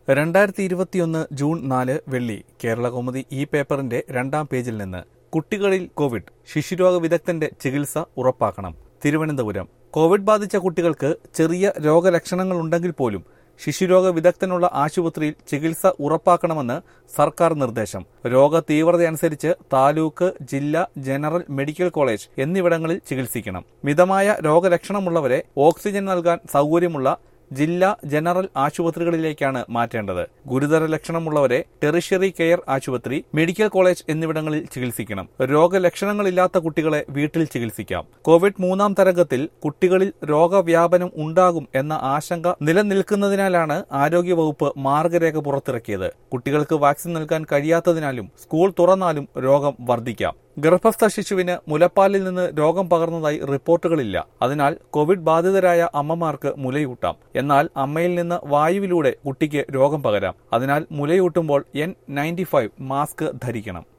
2021 June 4 വെള്ളി കേരളകൗമുദി ഈ പേപ്പറിന്റെ 2-ാം പേജിൽ നിന്ന് കുട്ടികളിൽ കോവിഡ് ശിശുരോഗ വിദഗ്ധന്റെ ചികിത്സ ഉറപ്പാക്കണം. തിരുവനന്തപുരം. കോവിഡ് ബാധിച്ച കുട്ടികൾക്ക് ചെറിയ രോഗലക്ഷണങ്ങളുണ്ടെങ്കിൽ പോലും ശിശുരോഗ വിദഗ്ധനുള്ള ആശുപത്രിയിൽ ചികിത്സ ഉറപ്പാക്കണമെന്ന് സർക്കാർ നിർദ്ദേശം. രോഗ തീവ്രതയനുസരിച്ച് താലൂക്ക്, ജില്ലാ, ജനറൽ മെഡിക്കൽ കോളേജ് എന്നിവിടങ്ങളിൽ ചികിത്സിക്കണം. മിതമായ രോഗലക്ഷണമുള്ളവരെ ഓക്സിജൻ നൽകാൻ സൗകര്യമുള്ള ജില്ലാ, ജനറൽ ആശുപത്രികളിലേക്കാണ് മാറ്റേണ്ടത്. ഗുരുതര ലക്ഷണമുള്ളവരെ ടെറിഷ്യറി കെയർ ആശുപത്രി, മെഡിക്കൽ കോളേജ് എന്നിവിടങ്ങളിൽ ചികിത്സിക്കണം. രോഗലക്ഷണങ്ങളില്ലാത്ത കുട്ടികളെ വീട്ടിൽ ചികിത്സിക്കാം. കോവിഡ് 3-ാം തരംഗത്തിൽ കുട്ടികളിൽ രോഗവ്യാപനം ഉണ്ടാകും എന്ന ആശങ്ക നിലനിൽക്കുന്നതിനാലാണ് ആരോഗ്യവകുപ്പ് മാർഗരേഖ പുറത്തിറക്കിയത്. കുട്ടികൾക്ക് വാക്സിൻ നൽകാൻ കഴിയാത്തതിനാലും സ്കൂൾ തുറന്നാലും രോഗം വർദ്ധിക്കാം. ഗർഭസ്ഥ ശിശുവിന് മുലപ്പാലിൽ നിന്ന് രോഗം പകർന്നതായി റിപ്പോർട്ടുകളില്ല. അതിനാൽ കോവിഡ് ബാധിതരായ അമ്മമാർക്ക് മുലയൂട്ടാം. എന്നാൽ അമ്മയിൽ നിന്ന് വായുവിലൂടെ കുട്ടിക്ക് രോഗം പകരാം. അതിനാൽ മുലയൂട്ടുമ്പോൾ N95 മാസ്ക് ധരിക്കണം.